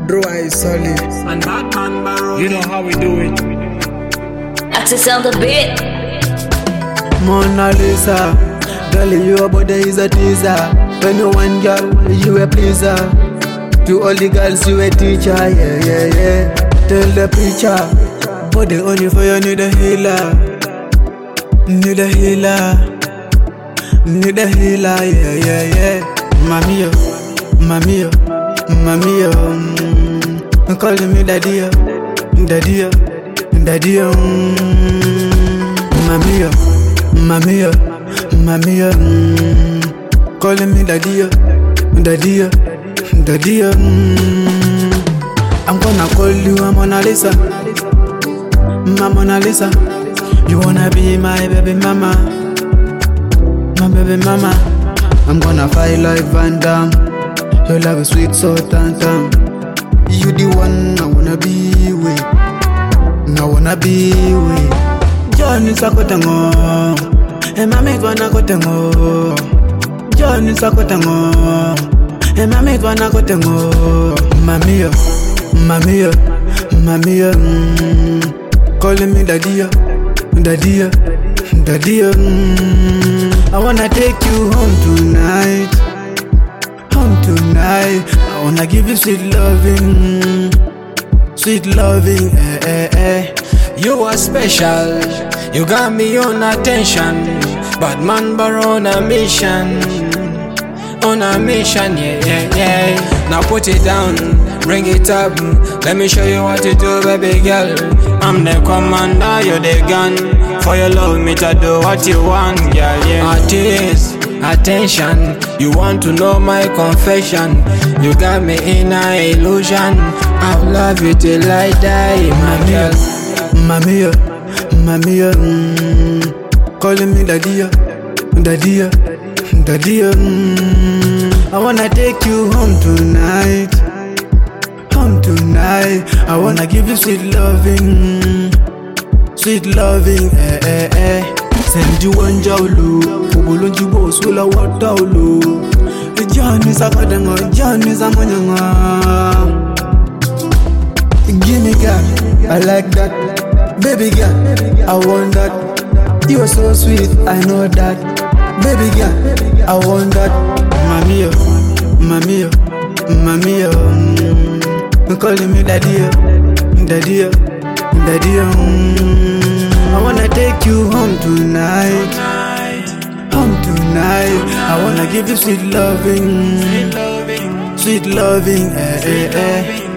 Dry solid. And Batman Barrow. You know how we do it. Access on the beat. Mona Lisa, girl, your body is a teaser. When you want girl, you a pleaser. To all the girls, you a teacher, yeah, yeah, yeah. Tell the preacher, body only for you need a healer. Need a healer. Need a healer, yeah, yeah, yeah. Mami yo, mami yo, mami yo. Calling me daddy yo, daddy yo, daddy yo. Mami yo, mami yo, mami yo. Calling me daddy yo, daddy yo, daddy yo. I'm gonna call you a Mona Lisa, my Mona Lisa. You wanna be my baby mama, my baby mama. I'm gonna fight like Van Damme. Your love is sweet, so tantam. You the one I wanna be with. I wanna be with. Johnny Sakotango, and mami gonna kotango. Johnny Sakotango, and mami gonna kotango. Mami yo, mami yo, mami yo. Calling me daddy yo, daddy yo, daddy yo. I wanna take you home tonight, home tonight. I wanna give you sweet loving, eh, eh, eh. You are special, you got me on attention. Batman Barrow on a mission, yeah, yeah, yeah. Now put it down, bring it up. Let me show you what to do, baby girl. I'm the commander, you're the gun. For your love, me to do what you want, girl, yeah. Artist, attention. You want to know my confession. You got me in an illusion. I'll love you till I die, my girl. Mami yo, mami yo. Calling me daddy yo, daddy yo, daddy yo. I wanna take you home tonight, home tonight. I wanna give you sweet loving, eh, eh, eh. Send you one jawlu, ubulunji bo sula watawlu. Johnny Sakotango, Johnny Samanyanga. Give me girl, I like that. Baby girl, I want that. You are so sweet, I know that. Baby girl, I want that. Mami yo, mami yo, mami yo. Calling me daddy yo, daddy yo, daddy yo. I wanna take you home tonight, home tonight. I wanna give you sweet loving, eh, eh, eh.